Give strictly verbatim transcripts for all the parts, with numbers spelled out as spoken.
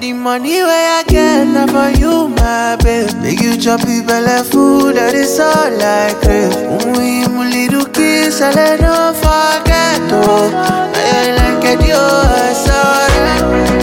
the money where I get, not for you, my babe. Make you chop it belly food, that is all I crave. We little kiss, I let no forget, oh. I like it, yo, I saw it,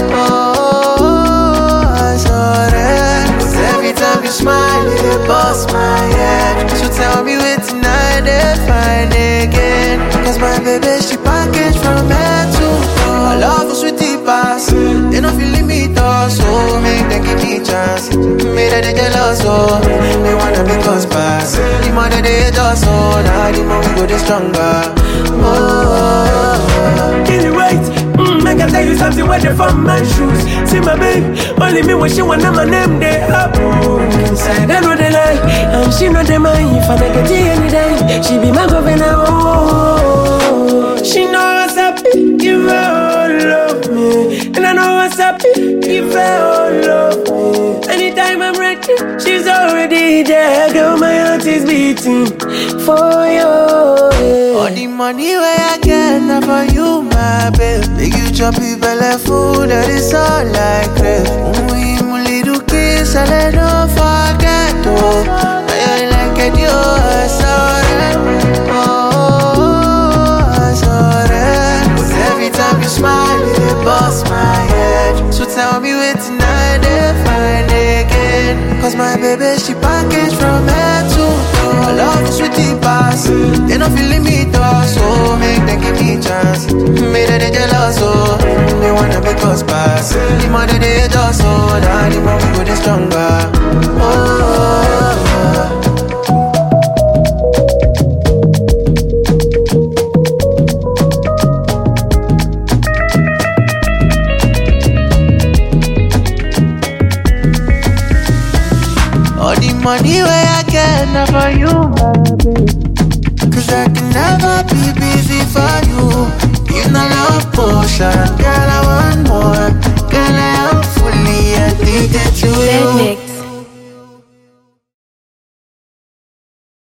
oh, I saw it. Every time you smile, it bust my head. So tell me where tonight they find again. Cause my baby, she packaged from head to toe. I love her sweetie pass. They don't feel me though, so make them give me chance. Made her they jealous, so they wanna make us pass. The more that they hate us, so now the more we go the stronger. Oh, get it right. Mm, I can tell you something where they from my shoes. See my babe, only me when she wanna my name they up. Inside I know they lie, and she know they mind. If I make it any day, she be my governor. Oh, she know what's up, give her all of me, and I know what's up, give her all of me. Anytime I'm ready, she's already there. Girl, my heart is beating for you. All the money where I get, not for you, my babe. Make you chop it belly food, that is all I crave. We little kiss, I let no forget, oh. I like it, yo, I saw it, oh, I saw it. Every time you smile, it busts my head. So tell me where tonight they find again. Cause my baby, she packaged from head to toe. I love the sweetie pass. They don't feel me though, so make them give me chance. Made her they jealous, so they wanna make us pass. The more that they hate us, so now the more we go the stronger. Oh, all the money where I get, not for you, my babe. Cause I can never be busy for you. In a love potion.